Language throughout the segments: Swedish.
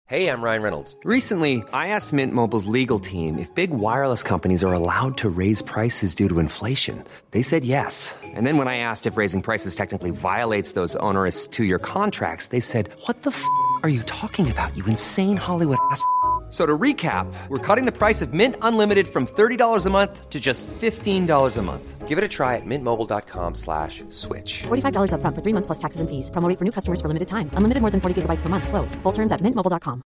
Hey, I'm Ryan Reynolds. Recently, I asked Mint Mobile's legal team if big wireless companies are allowed to raise prices due to inflation. They said yes. And then when I asked if raising prices technically violates those onerous two-year contracts, they said, "What the are you talking about, you insane Hollywood ass?" So to recap, we're cutting the price of Mint Unlimited from $30 a month to just $15 a month. Give it a try at mintmobile.com/switch. $45 up front for 3 months plus taxes and fees. Promo rate for new customers for limited time. Unlimited more than 40 gigabytes per month. Slows full terms at mintmobile.com.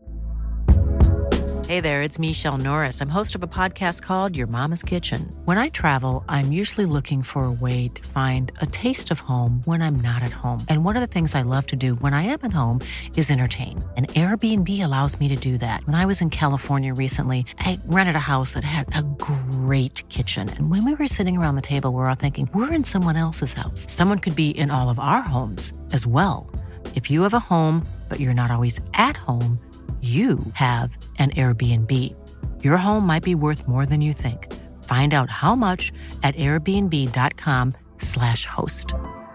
Hey there, it's Michelle Norris. I'm host of a podcast called Your Mama's Kitchen. When I travel, I'm usually looking for a way to find a taste of home when I'm not at home. And one of the things I love to do when I am at home is entertain. And Airbnb allows me to do that. When I was in California recently, I rented a house that had a great kitchen. And when we were sitting around the table, we were all thinking, we're in someone else's house. Someone could be in all of our homes as well. If you have a home, but you're not always at home, you have an Airbnb. Your home might be worth more than you think. Find out how much at airbnb.com/host.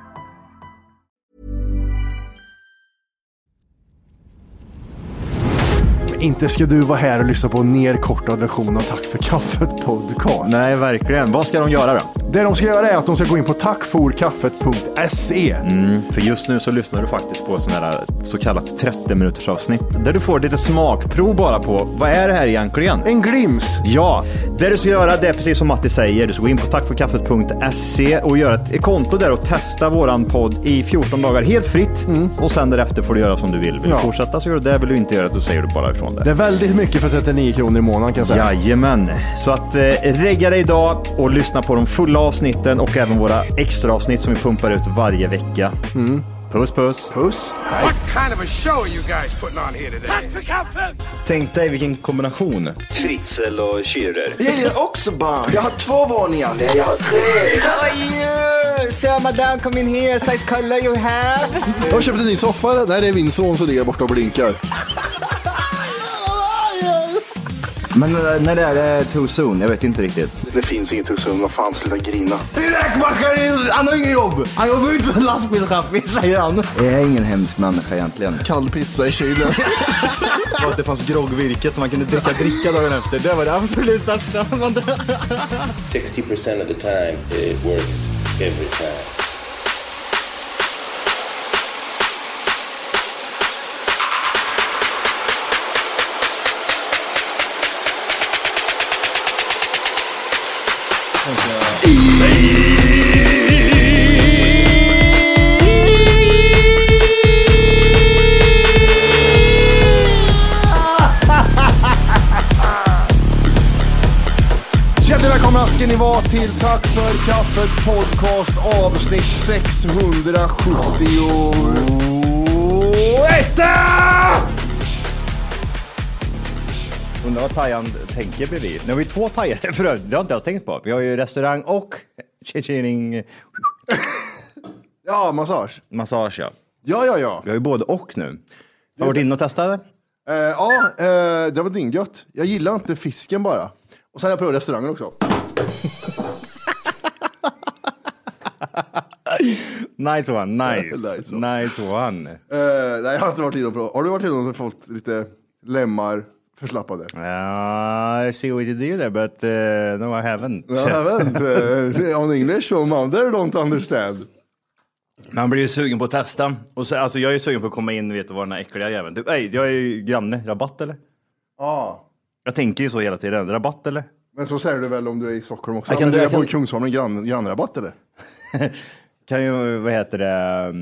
Inte ska du vara här och lyssna på en nerkortad version av Tack för kaffet podcast. Nej, verkligen. Vad ska de göra då? Det de ska göra är att de ska gå in på tackforkaffet.se. För just nu så lyssnar du faktiskt på sån här så kallat 30 minuters avsnitt där du får lite smakprov bara på vad är det här egentligen? En glims. Ja, det du ska göra det är precis som Matti säger. Du ska gå in på tackforkaffet.se och göra ett konto där och testa våran podd i 14 dagar helt fritt. Och sen därefter får du göra som du vill. Vill du fortsätta så gör du det. Vill du inte göra det, då säger du bara ifrån det. Det är väldigt mycket för 39 kronor i månaden kan jag säga. Jajamän. Så att regga dig idag och lyssna på de fulla avsnitten och även våra extra avsnitt som vi pumpar ut varje vecka. Puss, puss. Puss. What kind of a show are you guys putting on here today? Tack för kaffet! Tänk dig vilken kombination. Fritzl och Schürrer. Jag gillar också barn. Jag har 2 våningar. Nej, jag har 3. So madame, come in here. Size color you have. Jag har köpt en ny soffa. Där är min son som ligger borta och blinkar. Men när det är too soon, jag vet inte riktigt. Det finns inget too soon, vad fan, sluta grina. Räkmackaren, han har ingen jobb. Han jobbar inte som lastbilschaufför, säger han. Jag är ingen hemsk människa egentligen. Kall pizza i kylen. Och att det fanns groggvirket som man kunde dricka dagen efter. Det var det absolut största. 60% of the time it works every time. Välkomna ska ni vara till Tack för kaffet podcast avsnitt 671. Undrar vad Tajan tänker bredvid. Nu har vi 2 Tajar för det har inte jag tänkt på. Vi har ju restaurang och tjejning. Ja, massage. Massage, ja. Ja. Vi har ju både och nu. Har du varit inne och testat det? Det var dyngött. Jag gillar inte fisken bara. Och sen har jag provat restaurangen också. Nice one. Nej, jag har inte varit inne och provat. Har du varit inne och fått lite lemmar förslappade? I see what you do there, but no, I haven't. I haven't. On English, so mother don't understand. Man blir ju sugen på att testa. Och så, alltså, jag är sugen på att komma in och veta vad den här äckliga jäveln. Typ, jag är ju granne. Rabatt eller? Ja. Jag tänker ju så hela tiden. Rabatt eller? Men så säger du väl om du är i Stockholm också. Jag kan på Kungsholmen grannrabatt eller? Kan ju, vad heter det...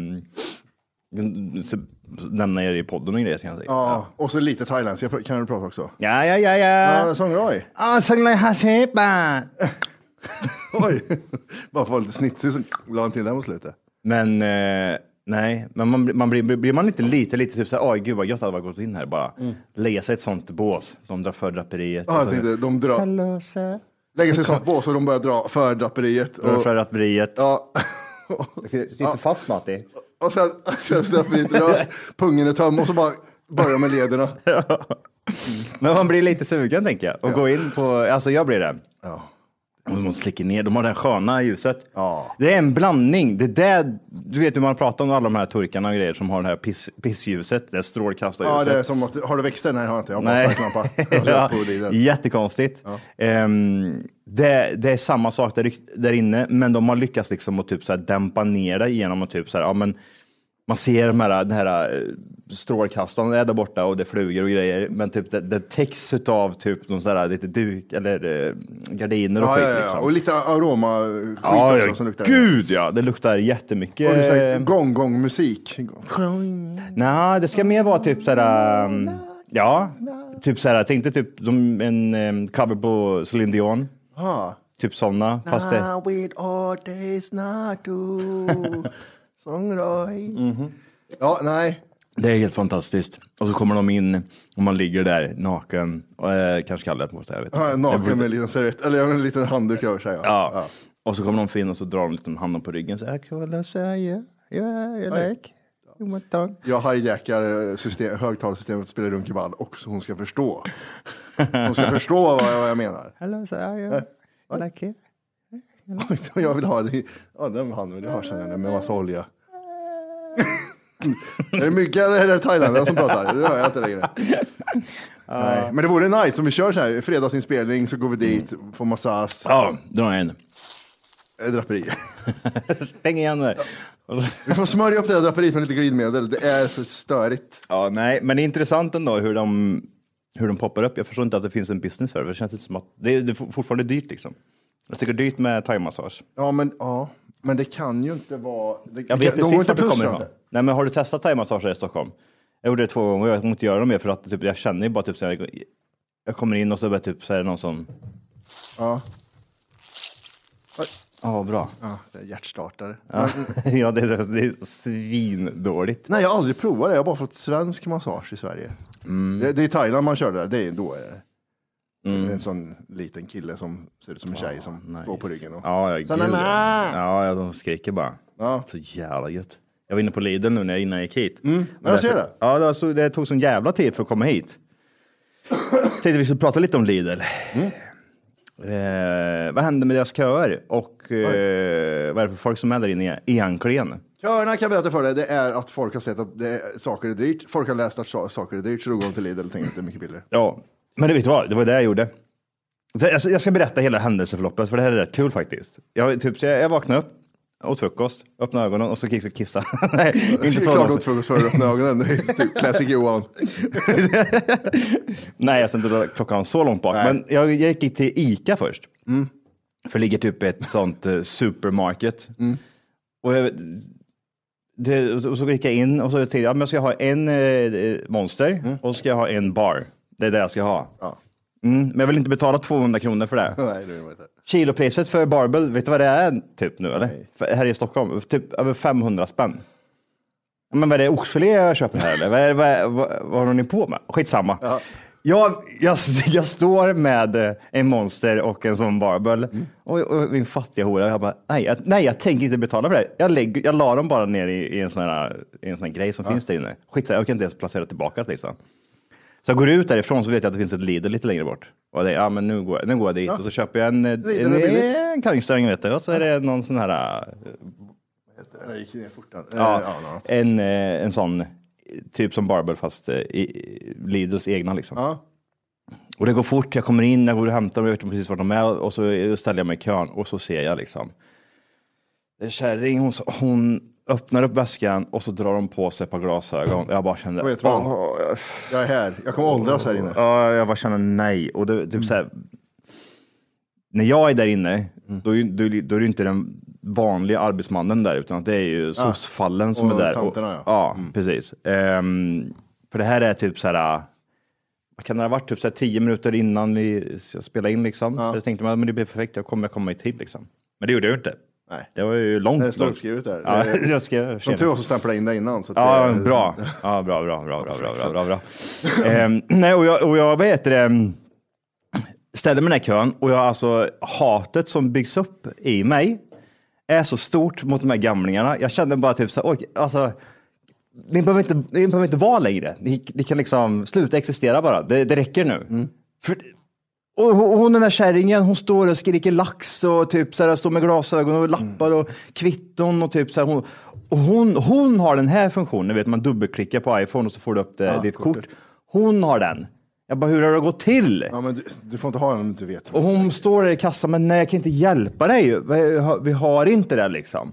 nämna er i podden och grejer kan jag säga. Ja, och så lite thailändska kan du prata också. Ja. Sångroj. Sångroj hasipa. Oj, bara få lite snitsig så la han till den på slutet. Men nej, men man blir man lite typ såhär, gud vad gött hade varit gått in här bara. Lägga sig ett sånt bås. De drar för draperiet. Ja, jag tänkte, de drar. Hello, sir. Lägger sig ett sånt bås och de börjar dra för draperiet. För draperiet. Ja. Sitter fast, Matti. Och sen draperiet löst, pungen är töm och så bara börjar med lederna. Men man blir lite sugen tänker jag. Och gå in på, alltså jag blir det. Ja. De måste slicka ner. De har det sköna ljuset. Ja. Det är en blandning. Det där, du vet hur man pratar om alla de här turkarna och grejer som har det här pissljuset. Det strålkastarljuset. Ja, det är som att, har du växter? Nej, har jag inte. Jag har bara starklampa. Jättekonstigt. Ja. Det är samma sak där inne, men de har lyckats liksom att typ så här dämpa ner det genom att typ så här, ja men man ser den här strålkastaren är där borta och det flugor och grejer, men typ det täcks utav typ någon sån där lite duk eller gardiner och skit liksom. Och lite aroma skit också som luktar. Gud ja, det luktar jättemycket. Och det är gong musik. Nej, det ska mer vara typ sådär typ såhär, jag tänkte typ en cover på Celine Dion. Typ sådana, fast det with all days not to Sångroj. Ja, nej. Det är helt fantastiskt. Och så kommer de in och man ligger där naken och kanske kallar det på sig, jag vet inte. Naken med en liten servett eller en liten handduk över sig. Ja. Och så kommer de in och så drar de lite handen på ryggen så här, kan jag säga? Jag like. Jag hijackar högtalarsystemet och spelar runkeball och så hon ska förstå. Hon ska förstå vad jag menar. Hello, säger jag. Like it. Jag vill ha det. Ja, den handen, det har sen med massa olja. Är det mycket eller är det Thailand som pratar? Det hör jag inte längre. Nej, men det vore nice om vi kör så här fredagsinspelning så går vi dit, får massage. Ja, dra en. Draperi. Stäng igen där. Vi får smörja upp det där draperiet med lite glidmedel. Det är så störigt. Ja, nej, men det är intressant ändå hur de poppar upp. Jag förstår inte att det finns en business för det. Det känns inte som att det är fortfarande dyrt liksom. Jag tycker det är dyrt med thaimassage. Men det kan ju inte vara... Jag vet precis vad det kommer ifrån. Nej, men har du testat thaimassage i Stockholm? Jag gjorde det 2 gånger och jag kommer inte göra det mer för att typ, jag känner ju bara typ så här, jag kommer in och så börjar typ så är det någon som... Ja. Ja, bra. Ja, det är hjärtstartare. Ja, det är svindåligt. Nej, jag har aldrig provat det. Jag har bara fått svensk massage i Sverige. Det är i Thailand man kör det. Det är då en sån liten kille som ser ut som en tjej som står på ryggen. Och... Ja, de skriker bara. Ja. Så jävla gött. Jag var inne på Lidl nu innan jag gick hit. Jag ser det. Ja, det tog sån jävla tid för att komma hit. Tänkte vi skulle prata lite om Lidl. Vad händer med deras köer? Och vad är det för folk som är där inne egentligen? Köerna kan jag berätta för dig. Det är att folk har sett att saker är dyrt. Folk har läst att saker är dyrt. Så då går de till Lidl och tänker att det är mycket billigare. Ja, men det vet du vad? Det var det jag gjorde. Jag ska berätta hela händelseförloppet. För det här är rätt kul faktiskt. Jag vaknade upp, åt frukost, öppnade ögonen och så gick jag kissa. Nej, inte så. Klart åt frukost för att öppna ögonen. Det är typ classic Johan. Nej, jag ska inte dra klockan så långt bak. Nej. Men jag gick till Ica först. För det ligger typ ett sånt supermarket. Och så gick jag in och så tänkte jag ska ha en monster och så ska jag ha en bar. Det är det jag ska ha. Ja. Men jag vill inte betala 200 kronor för det. Nej, det är inte. Kilopriset för barbell, vet du vad det är typ nu eller? Här i Stockholm, typ över 500 spänn. Men vad är det, oxfilé jag köper här eller? Vad har ni på med? Skitsamma. Ja. Jag står med en monster och en sån barbell och min fattiga hora, jag bara, nej, jag tänker inte betala för det. Jag la dem bara ner i en sån här grej som finns där inne. Skitsamma, jag kan inte ens placera tillbaka liksom. Så jag går ut därifrån så vet jag att det finns ett Lidl lite längre bort. Och det, men nu går jag dit och så köper jag en kangsträng, vet du. Och så är det någon sån här... Jag gick ner fortan. En sån typ som barbell fast i Lidls egna liksom. Ja. Och det går fort, jag kommer in, jag går och hämtar mig, jag vet precis vart de är. Och så ställer jag mig i kön och så ser jag liksom. Det är kärring, hon öppnar upp väskan och så drar de på sig ett par glasögon. Jag bara kände... jag är här. Jag kommer åldras här inne. Ja, jag bara känner nej. Och det typ så här, när jag är där inne, då är det inte den vanliga arbetsmannen där, utan det är ju sossfallen som är där. Tanterna, precis. För det här är typ så här... Vad kan det ha varit? Typ så här 10 minuter innan vi spelade in liksom. Så jag tänkte, men det blir perfekt. Jag kommer komma hit liksom. Men det gjorde jag inte. Nej. Det var ju långt. Det är stålskrivet där. Ja, jag skrev. Som tur så stämplade in det innan. Så att bra. Ja, bra. Nej, och jag vet det. Ställde mig i den här kön och jag alltså hatet som byggs upp i mig är så stort mot de här gamlingarna. Jag kände bara typ så alltså ni behöver inte vara längre. Ni kan liksom sluta existera bara. Det räcker nu. För Och hon den där kärringen, hon står och skriker lax och typ så här, står med glasögon och lappar och kvitton och typ så här, hon har den här funktionen, vet man dubbelklickar på iPhone och så får du upp ditt kort. Hon har den. Jag bara, hur har det gått till? Ja, men du får inte ha den om du inte vet. Och hon står där i kassan, men nej, jag kan inte hjälpa dig. Vi har inte det liksom.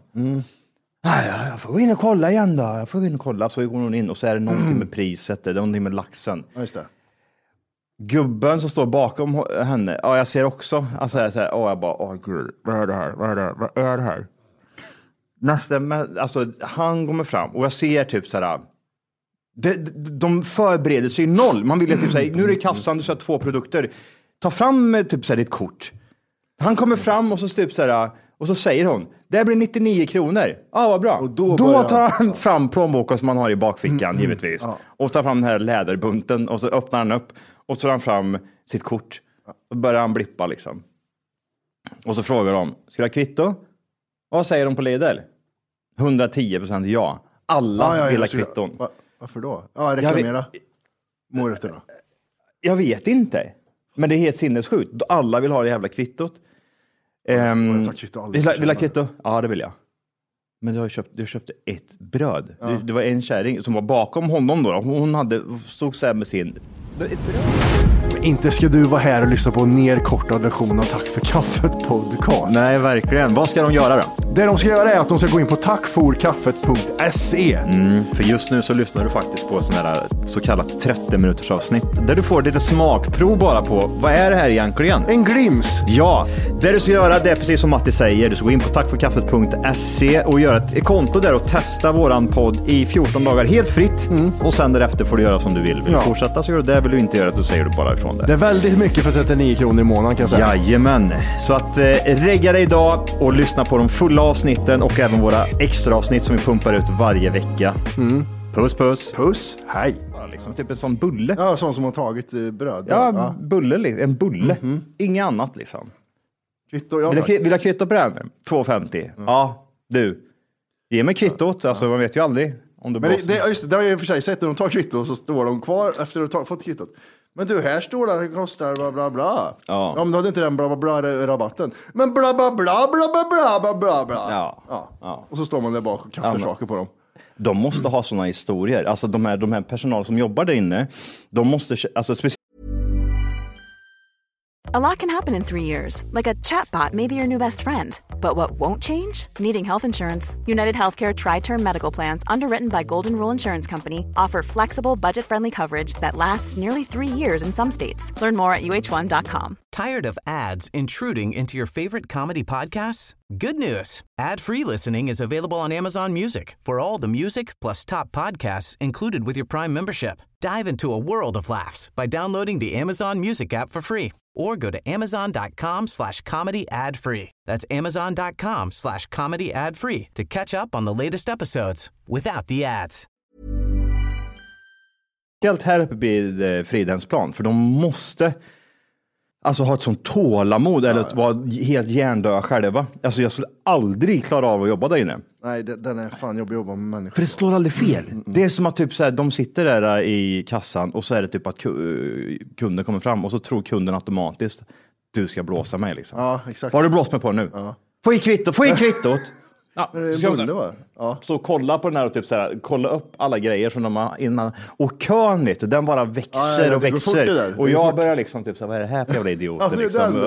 Jag får gå in och kolla igen då. Jag får gå in och kolla. Så går hon in och så är det någonting med priset. Det är någonting med laxen. Ja, just det. Gubben som står bakom henne. Ja, jag ser också. Alltså jag bara, gud. Vad är det här? Vad är det här? Alltså han kommer fram. Och jag ser typ så här. De förbereder sig noll. Man vill typ säga, nu är det i kassan, du ska ha 2 produkter. Ta fram typ så här ditt kort. Han kommer fram och så typ så här, och så säger hon, det blir 99 kronor. Ja, vad bra. Och då tar han fram plånboken som man har i bakfickan, givetvis. Ja. Och tar fram den här läderbunten och så öppnar han upp och så tar han fram sitt kort. Och börjar han blippa liksom. Och så frågar de, ska du ha kvitto? Och vad säger de på Lidl? 110% ja. Alla vill ha kvitton. Varför då? Ja, reklamera. Morötterna. Jag vet inte. Men det är helt sinnessjukt. Alla vill ha det jävla kvittot. Vill ha kvitto? Ja, det vill jag. Men du köpte ett bröd. Ja. Det var en kärring som var bakom honom då. Hon stod så här med sin... Ett bröd. Inte ska du vara här och lyssna på en nerkortad version av Tack för kaffet podcast. Nej, verkligen. Vad ska de göra då? Det de ska göra är att de ska gå in på tackforkaffet.se. För just nu så lyssnar du faktiskt på så kallat 30 minuters avsnitt. Där du får lite smakprov bara på, vad är det här egentligen? En glims. Ja, det du ska göra, det är precis som Matti säger. Du ska gå in på tackforkaffet.se och göra ett konto där och testa våran podd i 14 dagar helt fritt. Och sen därefter får du göra som du vill. Vill du fortsätta så gör du det. Vill du inte göra det, så säger du bara ifrån det. Det är väldigt mycket för 39 kronor i månaden kan jag säga. Jajamän. Så att regga dig idag och lyssna på de fulla avsnitten och även våra extra avsnitt som vi pumpar ut varje vecka. Puss, puss. Puss, hej. Liksom typ en sån bulle. Ja, sån som har tagit bröd. Ja, bulle, en bulle. Inget annat liksom. Kvitto, vill du ha kvitto på det här? 2,50. Ja, du. Ge mig kvittot, alltså man vet ju aldrig. Om du men det har jag i och för sig sett när de tar kvitto så står de kvar efter att ha fått kvittot. Men du, här står det kostar bla bla bla. Ja, men då hade inte den bla bla bla rabatten. Men bla bla bla bla bla bla bla bla. Ja. Och så står man där bak och kastar saker på dem. De måste ha såna historier. Alltså de här personal som jobbar där inne, de måste A lot can happen in 3 years, like a chatbot may be your new best friend. But what won't change? Needing health insurance. United Healthcare Tri-Term Medical Plans, underwritten by Golden Rule Insurance Company, offer flexible, budget-friendly coverage that lasts nearly 3 years in some states. Learn more at uh1.com. Tired of ads intruding into your favorite comedy podcasts? Good news. Ad-free listening is available on Amazon Music for all the music plus top podcasts included with your Prime membership. Dive into a world of laughs by downloading the Amazon Music app for free or go to amazon.com/comedy ad-free. That's amazon.com/comedy ad-free to catch up on the latest episodes without the ads. Helt här uppe vid Fridhemsplan, för de måste alltså ha ett sånt tålamod eller vara helt hjärndöda själva. Alltså jag skulle aldrig klara av att jobba där inne. Nej, den är fan jobbig att jobba med människor. För det slår aldrig fel. Det är som att typ så här, de sitter där i kassan och så är det typ att kunden kommer fram och så tror kunden automatiskt du ska blåsa mig liksom. Ja, exakt. Vad har du blåst mig på nu? Ja. Få i kvittot. Ja, men det är bulle, va? Ja. Så kolla på den här och typ så här, kolla upp alla grejer som de har innan. Och kön, vet du, den bara växer och växer. Och jag börjar liksom typ så här, vad är det här för jävla idioter liksom?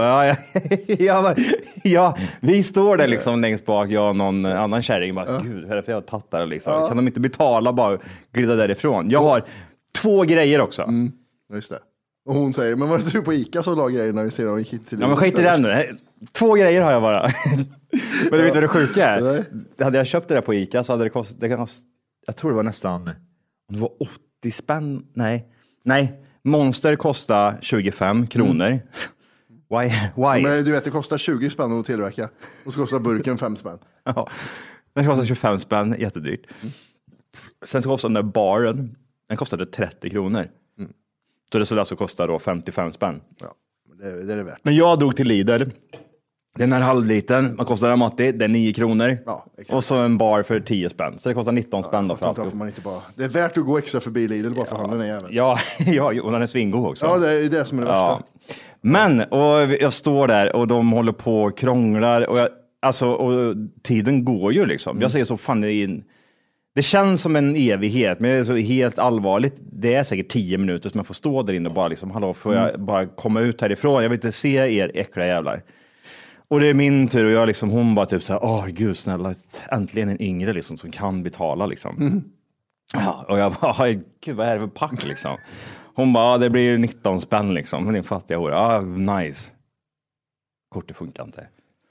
Ja, vi står där liksom längst bak, jag och någon annan kärring bara, gud, vad är det för jävla tattar liksom? Kan de inte betala, bara glida därifrån? Jag har 2 grejer också. Just det. Och hon säger, men var det du på Ica som la grejerna vi ser dem gick till? Ja, men skit i den nu. 2 grejer har jag bara. Men du vet vad det sjuka är? Nej. Hade jag köpt det där på Ica så hade det kostat, jag tror det var nästan, det var 80 spänn. Nej. Monster kostar 25 kronor. Why? Men du vet, det kostar 20 spänn att tillverka. Och så kostar burken 5 spänn. Ja, den kostar 25 spänn, jättedyrt. Sen så kostar den där baren, den kostade 30 kronor. Så det skulle alltså kosta då 55 spänn. Ja, det är det värt. Men jag drog till Lidl Den här halvliten, vad kostar den Matti? Det är 9 kronor. Ja, och så en bar för 10 spänn. Så det kostar 19 spänn då för allt. Man inte bara... Det är värt att gå extra förbi Lidl bara för att handla den jäveln. Ja, och den är svingod också. Ja, det är det som är det värsta. Men, och jag står där och de håller på och krånglar och tiden går ju liksom. Jag säger så, fan det känns som en evighet, men det är så helt allvarligt. Det är säkert 10 minuter som jag får stå där inne och bara liksom, hallå, får jag bara komma ut härifrån? Jag vill inte se er äckliga jävlar. Och det är min tur och jag liksom, hon bara typ så här, gud snälla, äntligen en yngre liksom som kan betala liksom. Ja, och jag bara, gud vad är det för pack liksom? Hon bara, det blir 19 spänn liksom, men din fattiga hora, nice. Kortet funkar inte.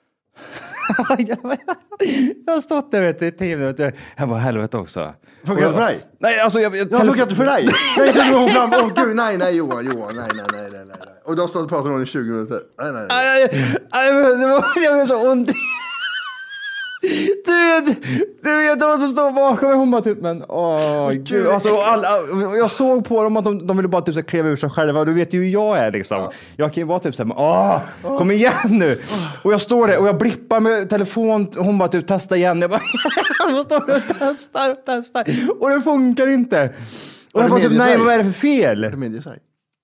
Jag har stått där i 10 minuter. Jag bara, helvete också. Funkar det för dig? Nej, alltså jag funkar inte för dig. Nej, tog hon fram. Gud, nej, Johan, nej. Och de stod och pratade om i 20 minuter. Nej. Jag blev så ont. Du vet de som står bakom mig, hon bara typ, men gud. Alltså, jag såg på dem att de ville bara typ så kleva ur sig själva. Du vet ju hur jag är liksom. Jag kan ju vara typ så här, kom igen nu. Och jag står där och jag blippar med telefon. Hon bara typ, testa igen. Jag bara, jag står där och testar. Och det funkar inte. Och jag bara typ, nej, vad är det för fel? Det medger sig.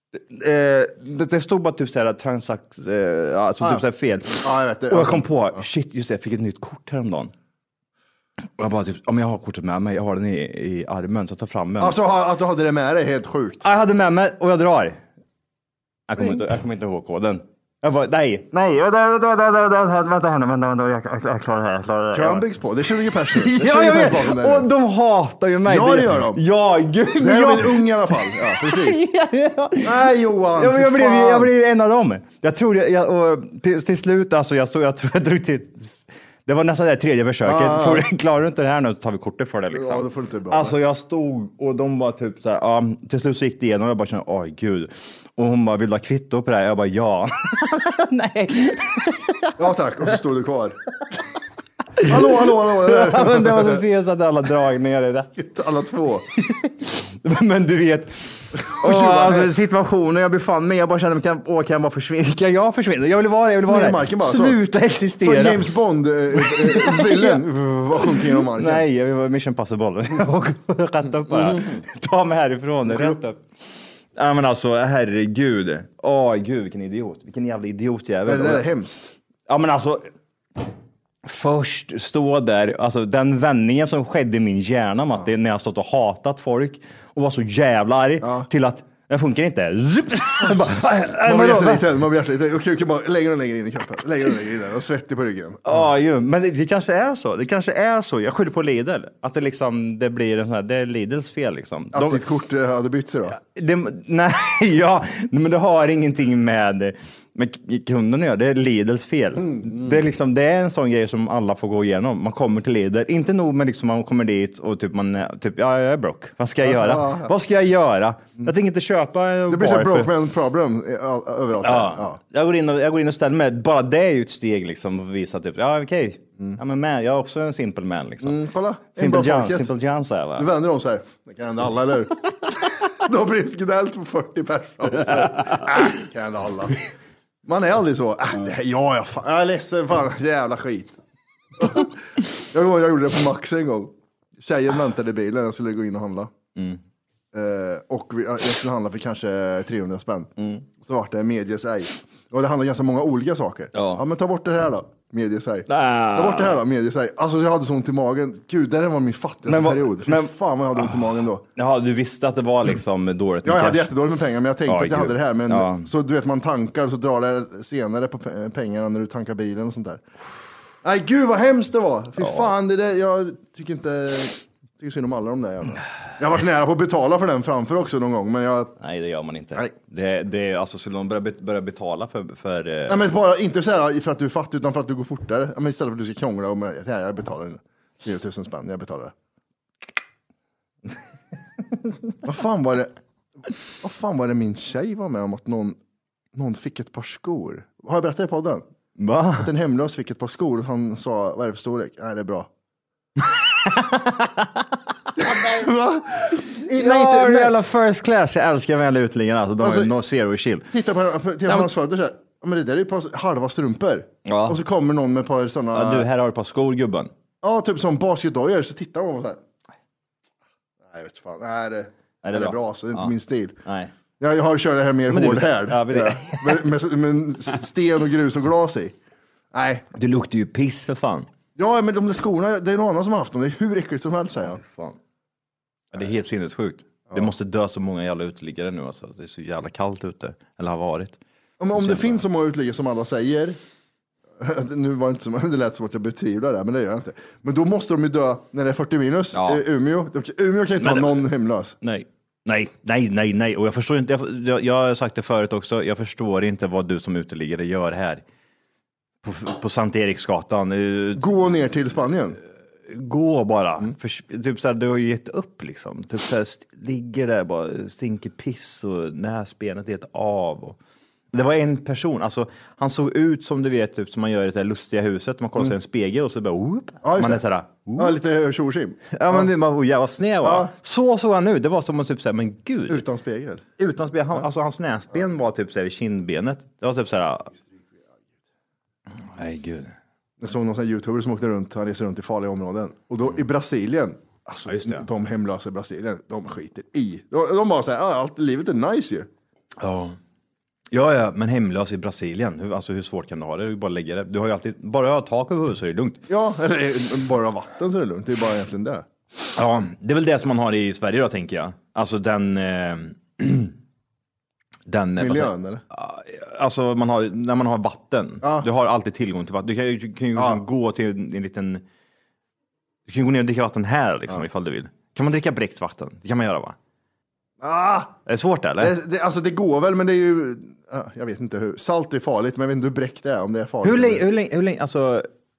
Det stod bara typ såhär typ såhär fel. Jag vet det. Och jag kom på, shit, just det, jag fick ett nytt kort häromdagen. Och jag bara typ, om jag har kortet med mig, jag har den i armen, så ta fram den. Alltså att du hade det med dig, helt sjukt. Jag hade med mig och jag drar. Jag kommer inte ihåg koden. Jag bara, nej, vänta här nu, jag klarar det. Kran byggs på, det är 20 personer. Ja, och de hatar ju mig. Ja, det gör de. Ja, gud. Det här är en ung i alla fall, ja, precis. Nej, Johan, jag blev en av dem. Jag tror, till slut, alltså, jag tror jag drog till... Det var nästan det tredje försöket. Klarar du inte det här nu så tar vi kortet för det liksom. Ja, då får du inte bra. Alltså jag stod och de var typ så här, till slut så gick det igenom och jag bara kände, gud. Och hon bara, vill du ha kvitto på det här? Jag bara, ja. Nej. Ja tack, och så stod du kvar. Hallå. Ja, men det var så ses att alla dragningar är rätt. Alla två. Men du vet, alltså, situationen jag befann mig, jag bara kände, kan jag bara försvinna? Kan jag försvinna? Jag vill vara där. Sluta existera. Så James Bond villen var sjunker genom marken. Nej, jag var Mission Possible. Rätt upp bara. Ta mig härifrån, rätt upp. Ja, men alltså, herregud. Gud, vilken idiot. Vilken jävla idiotjävel. Det där är hemskt. Ja, men alltså, först stå där, alltså den vändningen som skedde i min hjärna, Matti, när jag stått och hatat folk och var så jävla arg till att det funkar inte. Man blir jätteliten. Och bara lägger och lägger in i kroppen. Lägger och lägger in där och svettig på ryggen. Men det kanske är så. Det kanske är så. Jag skyller på Lidl. Att det liksom, det blir en sån här, det är Lidls fel liksom. Att ditt kort hade bytt sig då? Men det har ingenting med kunden gör. Det är Lidls fel. Det är liksom, det är en sån grej som alla får gå igenom. Man kommer till Lidl, inte nog med liksom man kommer dit och typ jag är broke. Vad ska jag göra? Vad ska jag göra? Jag tänker inte köpa. Det blir så broke man problem överallt. Ja. Jag går in och ställer mig. Bara det är ju ett steg liksom att visa typ, okej. Ja, men jag är också en simple man liksom. Kolla. Simple John så här, va? Du vänder dem så här. Det kan hända alla, eller? Då blir det skrädelt på 40 personer. Kan hända alla. Man är aldrig så. Jag är ledsen, fan, jävla skit. Jag gjorde det på Max en gång. Tjejen väntade i bilen, jag skulle gå in och handla. Och jag skulle handla för kanske 300 spänn. Så var det Medias ej. Och det handlar ganska många olika saker. Ja, men ta bort det här då. Medias ej. Ta bort det här då, Medias ej. Alltså jag hade så ont i magen. Gud, det var min fattigaste period. Fan vad jag hade ont i magen då. Ja, du visste att det var liksom dåligt med jag hade jättedåligt med pengar, men jag tänkte att jag hade det här. Men så du vet, man tankar och så drar det senare på pengarna när du tankar bilen och sånt där. Nej, gud vad hemskt det var. Fy fan, det där, jag tycker inte... Det är synd om alla de där. Jag har varit nära på att betala för den framför också någon gång, men jag... Nej, det gör man inte. Det är alltså, skulle de börja betala för... Nej, men bara inte så här för att du är fattig, utan för att du går fortare. Men istället för att du ska krångla och jag betalar 4 000 spänn, jag betalar det. Vad fan var det min tjej var med om att någon fick ett par skor? Har jag berättat i podden? Va? Att en hemlös fick ett par skor och han sa, vad är det för storlek? Nej, det är bra. Va? Nej, jävla first class. Jag älskar väl utlingarna, alltså, de är no zero chill. Titta på hans fötter så här. Ja, men det där är ju på halva strumpor. Ja. Och så kommer någon med ett par sådana... Ja, du, här har du ett par skor, gubben. Ja, typ som basketdojor, så tittar man så här. Nej, vet fan. Nej, det är bra, så det är inte min stil. Nej. Jag har kört det här mer hård här. Ja, med sten och grus och glas i. Nej. Du luktar ju piss för fan. Ja, men de där skorna, det är någon annan som har haft dem. Det är hur äckligt som helst, säger jag. Fan. Ja, det är helt sinnessjukt. Ja. Det måste dö så många jävla uteliggare nu. Alltså. Det är så jävla kallt ute. Eller har varit. Om det finns så många uteliggare som alla säger. Nu var det inte som, det lät som att jag betvivlar det, men det gör jag inte. Men då måste de ju dö när det är 40 minus. Ja. Umeå kan inte ha någon hemlös. Nej. Och jag förstår inte, jag har sagt det förut också. Jag förstår inte vad du som uteliggare gör här. På Sankt Eriksgatan. Gå ner till Spanien. Gå bara. Typ så här, du har ju gett upp liksom. Typ så här, ligger där bara, stinker piss och näsbenet är ett av. Och... Det var en person, alltså han såg ut som du vet, typ som man gör i det här lustiga huset. Man kollar sig i en spegel och så bara, man är sådär. Ja, lite tjosim. Ja, men man var jävla snäv. Ja. Så såg han nu, det var som att typ såhär, men gud. Utan spegel. Alltså hans näsben var typ såhär vid kindbenet. Det var typ såhär. Nej, gud. Jag såg någon sån här YouTuber som åkte runt, han reser runt i farliga områden. Och då i Brasilien, alltså de hemlösa i Brasilien, de skiter i. De bara säger, allt livet är nice ju. Ja. Ja, men hemlös i Brasilien, hur svårt kan du ha det? Du bara lägger det. Du har ju alltid, bara ha tak över huvudet så är det lugnt. Ja, eller bara vatten så är det lugnt. Det är bara egentligen det. Ja, det är väl det som man har i Sverige då, tänker jag. Alltså den miljön, eller? Alltså när man har vatten. Ja. Du har alltid tillgång till vatten. Du kan ju liksom gå till en liten... Du kan gå ner och dricka vatten här liksom, ifall du vill. Kan man dricka bräckt vatten? Det kan man göra, va? Är det svårt, eller? Alltså det går väl, men det är ju... jag vet inte hur... Salt är farligt, men jag vet inte hur bräckt det är, om det är farligt. Hur länge alltså...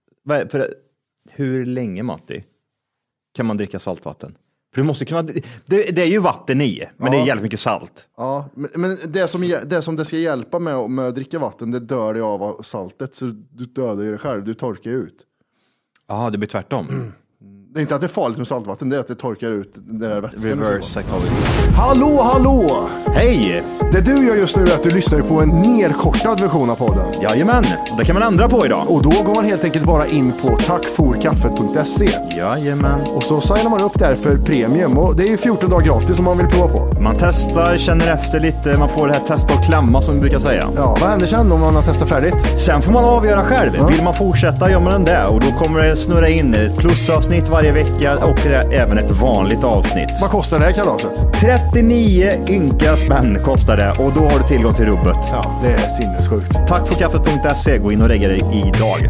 Hur länge, Matti, kan man dricka saltvatten? För du måste kunna... Det är ju vatten i, men det är jävligt mycket salt. Ja, men det som det ska hjälpa med att dricka vatten, det dör det av saltet, så du dödar ju det själv, du torkar ut. Ja, det blir tvärtom. Det är inte att det är farligt med saltvatten, det är att det torkar ut den där vätskan. Reverse psychology. Hallå! Hej! Det du gör just nu är att du lyssnar på en nerkortad version av podden. Jajamän, det kan man ändra på idag. Och då går man helt enkelt bara in på tackforkaffet.se. Jajamän. Och så signar man upp där för premium. Och det är ju 14 dagar gratis om man vill prova på. Man testar, känner efter lite. Man får det här testa och klämma som vi brukar säga. Ja, vad händer sen om man har testat färdigt? Sen får man avgöra själv. Ja. Vill man fortsätta, gör man den där. Och då kommer det snurra in ett plusavsnitt varje vecka. Och även ett vanligt avsnitt. Vad kostar det här kalaset? 39 ynka spänn kostar det. Och då har du tillgång till rubbet. Ja, det är sinnessjukt. Tack för kaffet.se. Gå in och regga dig idag.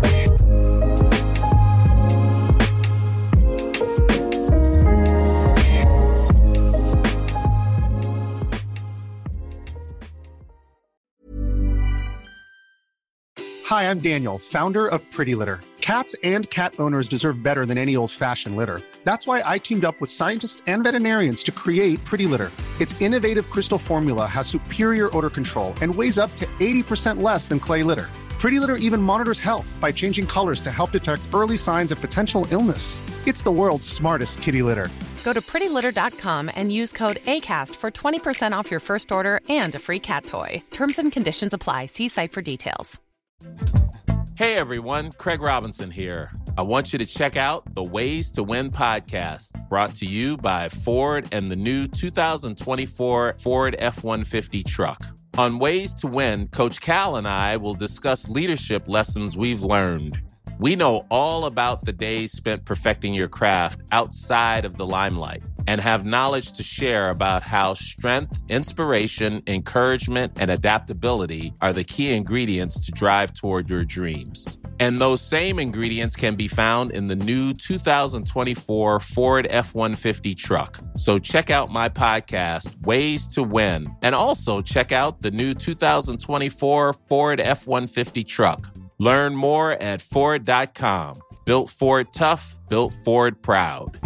Hi, I'm Daniel, founder of Pretty Litter. Cats and cat owners deserve better than any old-fashioned litter. That's why I teamed up with scientists and veterinarians to create Pretty Litter. Its innovative crystal formula has superior odor control and weighs up to 80% less than clay litter. Pretty Litter even monitors health by changing colors to help detect early signs of potential illness. It's the world's smartest kitty litter. Go to prettylitter.com and use code ACAST for 20% off your first order and a free cat toy. Terms and conditions apply. See site for details. Hey everyone, Craig Robinson here. I want you to check out the Ways to Win podcast, brought to you by Ford and the new 2024 Ford F-150 truck. On Ways to Win, Coach Cal and I will discuss leadership lessons we've learned. We know all about the days spent perfecting your craft outside of the limelight and have knowledge to share about how strength, inspiration, encouragement, and adaptability are the key ingredients to drive toward your dreams. And those same ingredients can be found in the new 2024 Ford F-150 truck. So check out my podcast, Ways to Win, and also check out the new 2024 Ford F-150 truck. Learn more at Ford.com. Built Ford tough, built Ford proud.